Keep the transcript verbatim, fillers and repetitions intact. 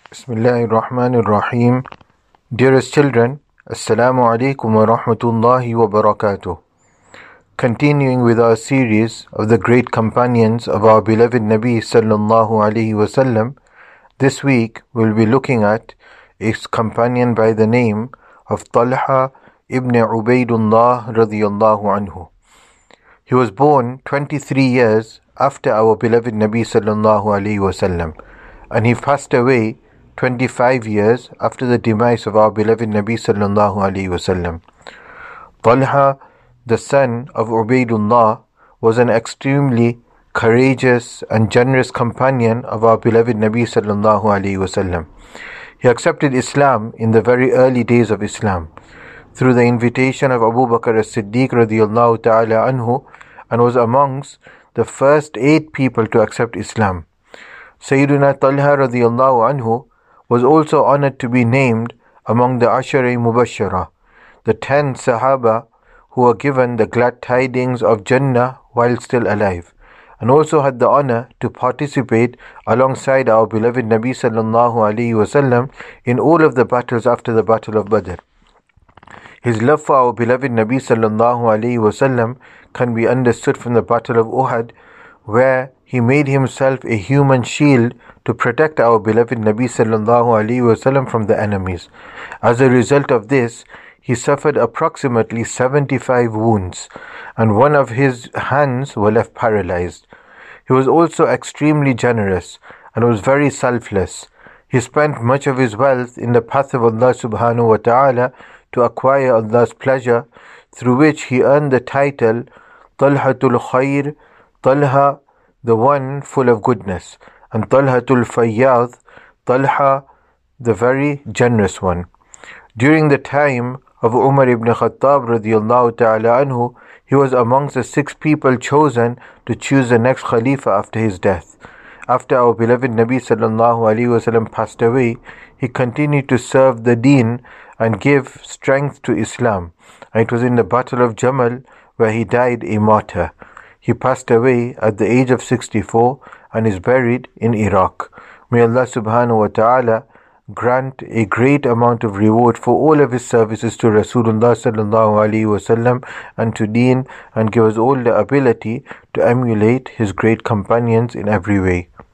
Bismillahir Rahmanir Rahim. Dearest children, Assalamu alaikum wa rahmatullahi wa barakatuh. Continuing with our series of the great companions of our beloved Nabi sallallahu alaihi wasallam, this week we'll be looking at a companion by the name of Talha ibn Ubaidullah radiyallahu anhu. He was born twenty-three years after our beloved Nabi sallallahu alaihi wasallam, and he passed away twenty-five years after the demise of our beloved Nabi sallallahu alaihi wasallam. Talha, the son of Ubaidullah, was an extremely courageous and generous companion of our beloved Nabi sallallahu alaihi wasallam. He accepted Islam in the very early days of Islam through the invitation of Abu Bakr as-Siddiq radiyallahu ta'ala anhu, and was amongst the first eight people to accept Islam. Sayyiduna Talha radiyallahu anhu was also honored to be named among the Ashara Mubashara, the ten Sahaba who were given the glad tidings of Jannah while still alive, and also had the honor to participate alongside our beloved Nabi sallallahu alaihi wasallam in all of the battles after the Battle of Badr. His love for our beloved Nabi sallallahu alaihi wasallam can be understood from the Battle of Uhud, where he made himself a human shield to protect our beloved Nabi sallallahu alaihi wasallam from the enemies. As a result of this, he suffered approximately seventy-five wounds, and one of his hands were left paralyzed. He was also extremely generous and was very selfless. He spent much of his wealth in the path of Allah subhanahu wa ta'ala to acquire Allah's pleasure, through which he earned the title Talhatul Khair, Talha, the one full of goodness, and Talhatul Fayyad, Talha, the very generous one. During the time of Umar ibn Khattab radiyallahu ta'ala anhu, he was amongst the six people chosen to choose the next Khalifa after his death. After our beloved Nabi sallallahu alaihi wasallam passed away, he continued to serve the Deen and give strength to Islam. And it was in the Battle of Jamal where he died a martyr. He passed away at the age of sixty-four and is buried in Iraq. May Allah subhanahu wa ta'ala grant a great amount of reward for all of his services to Rasulullah sallallahu alaihi wasallam and to Deen, and give us all the ability to emulate his great companions in every way.